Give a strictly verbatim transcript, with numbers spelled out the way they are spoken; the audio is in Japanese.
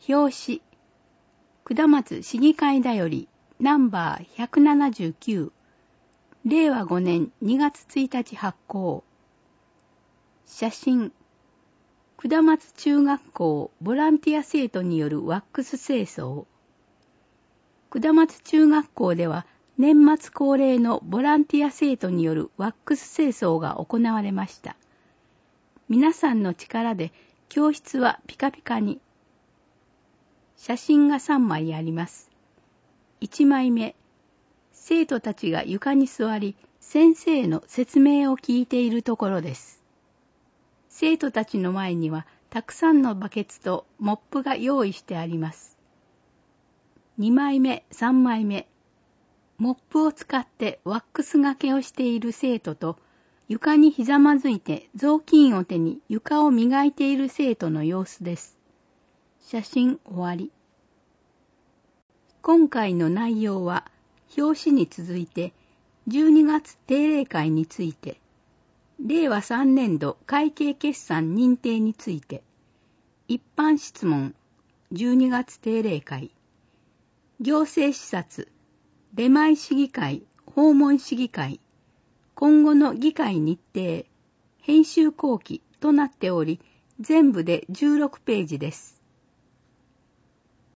表紙、下松市議会だよりナンバーひゃくななじゅうきゅう、れいわごねんにがつついたち発行。写真、下松中学校ボランティア生徒によるワックス清掃。下松中学校では年末恒例のボランティア生徒によるワックス清掃が行われました。皆さんの力で教室はピカピカに。写真がさんまいあります。いちまいめ、生徒たちが床に座り、先生の説明を聞いているところです。生徒たちの前にはたくさんのバケツとモップが用意してあります。にまいめ、さんまいめ、モップを使ってワックスがけをしている生徒と、床にひざまずいて雑巾を手に床を磨いている生徒の様子です。写真終わり。今回の内容は、表紙に続いて、じゅうにがつ定例会について、れいわさんねんど会計決算認定について、一般質問、じゅうにがつ定例会、行政視察、出前市議会、訪問市議会、今後の議会日程、編集後期となっており、全部でじゅうろくページです。